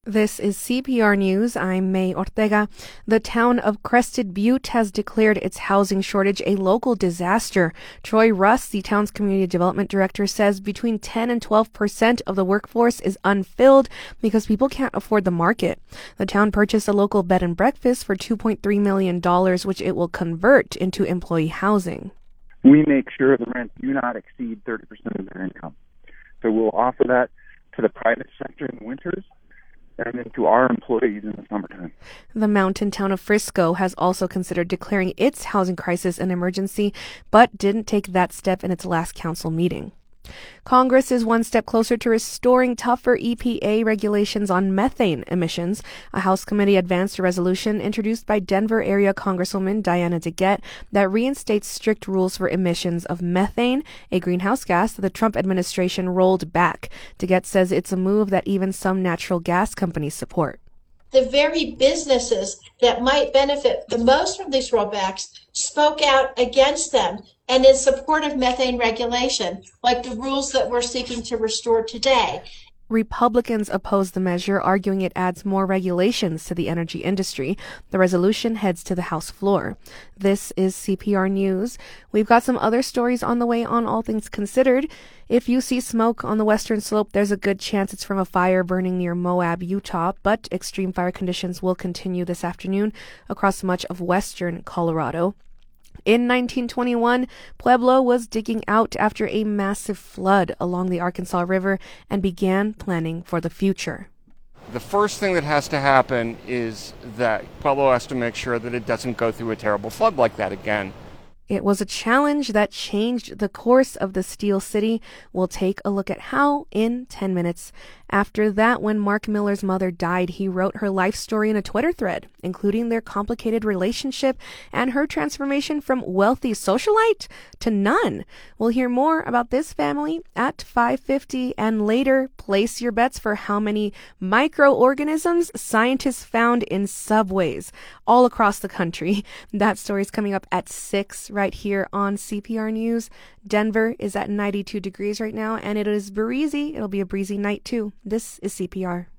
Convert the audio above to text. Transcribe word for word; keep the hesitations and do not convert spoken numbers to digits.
This is C P R News. I'm May Ortega. The town of Crested Butte has declared its housing shortage a local disaster. Troy Russ, the town's community development director, says between ten and twelve percent of the workforce is unfilled because people can't afford the market. The town purchased a local bed and breakfast for two point three million dollars, which it will convert into employee housing. We make sure the rents do not exceed thirty percent of their income. So we'll offer that to the private sector in the winters and then to our employees in the summertime. The mountain town of Frisco has also considered declaring its housing crisis an emergency, but didn't take that step in its last council meeting. Congress is one step closer to restoring tougher E P A regulations on methane emissions. A House committee advanced a resolution introduced by Denver area Congresswoman Diana DeGette that reinstates strict rules for emissions of methane, a greenhouse gas that the Trump administration rolled back. DeGette says it's a move that even some natural gas companies support. The very businesses that might benefit the most from these rollbacks spoke out against them and in support of methane regulation, like the rules that we're seeking to restore today. Republicans oppose the measure, arguing it adds more regulations to the energy industry. The resolution heads to the House floor. This is C P R News. We've got some other stories on the way on All Things Considered. If you see smoke on the western slope, there's a good chance it's from a fire burning near Moab, Utah, but extreme fire conditions will continue this afternoon across much of western Colorado. In nineteen twenty-one, Pueblo was digging out after a massive flood along the Arkansas River and began planning for the future. The first thing that has to happen is that Pueblo has to make sure that it doesn't go through a terrible flood like that again. It was a challenge that changed the course of the Steel City. We'll take a look at how in ten minutes. After that, when Mark Miller's mother died, he wrote her life story in a Twitter thread, including their complicated relationship and her transformation from wealthy socialite to nun. We'll hear more about this family at five fifty, and later, place your bets for how many microorganisms scientists found in subways all across the country. That story's coming up at six right here on C P R News. Denver is at ninety-two degrees right now, and it is breezy. It'll be a breezy night too. This is C P R.